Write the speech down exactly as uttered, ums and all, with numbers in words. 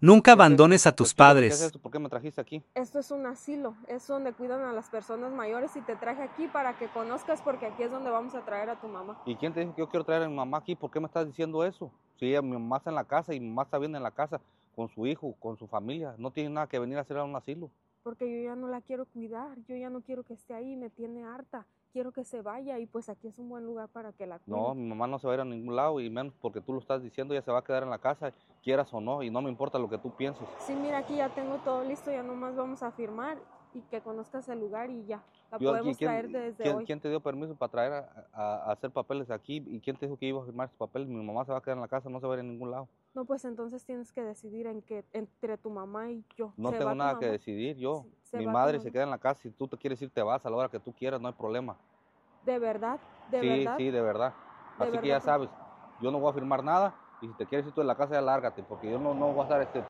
Nunca ¿Qué es abandones esto? a tus Explícame, ¿qué es padres. esto? ¿Por qué me trajiste aquí? Esto es un asilo, es donde cuidan a las personas mayores y te traje aquí para que conozcas porque aquí es donde vamos a traer a tu mamá. ¿Y quién te dijo que yo quiero traer a mi mamá aquí? ¿Por qué me estás diciendo eso? Si ella, mi mamá está en la casa y mi mamá está bien en la casa con su hijo, con su familia, no tiene nada que venir a hacer a un asilo. Porque yo ya no la quiero cuidar, yo ya no quiero que esté ahí, me tiene harta, quiero que se vaya y pues aquí es un buen lugar para que la cuide. No, mi mamá no se va a ir a ningún lado y menos porque tú lo estás diciendo, ella se va a quedar en la casa, quieras o no, y no me importa lo que tú pienses. Sí, mira, aquí ya tengo todo listo, ya nomás vamos a firmar y que conozcas el lugar y ya, la Yo aquí, podemos ¿quién, traer desde quién, hoy. quién te dio permiso para traer a, a- a hacer papeles aquí? ¿Y quién te dijo que iba a firmar esos papeles? Mi mamá se va a quedar en la casa, no se va a ir a ningún lado. No, pues entonces tienes que decidir en que entre tu mamá y yo. No ¿Se tengo va tu nada que mamá? decidir yo. Sí, se Mi va tu madre se mamá. queda en la casa, si tú te quieres ir te vas a la hora que tú quieras, no hay problema. ¿De verdad? ¿De Sí, verdad? sí, de verdad. ¿De Así que verdad ya que sabes, yo no voy a firmar nada y si te quieres ir tú de la casa ya lárgate, porque yo no, no voy a estar este,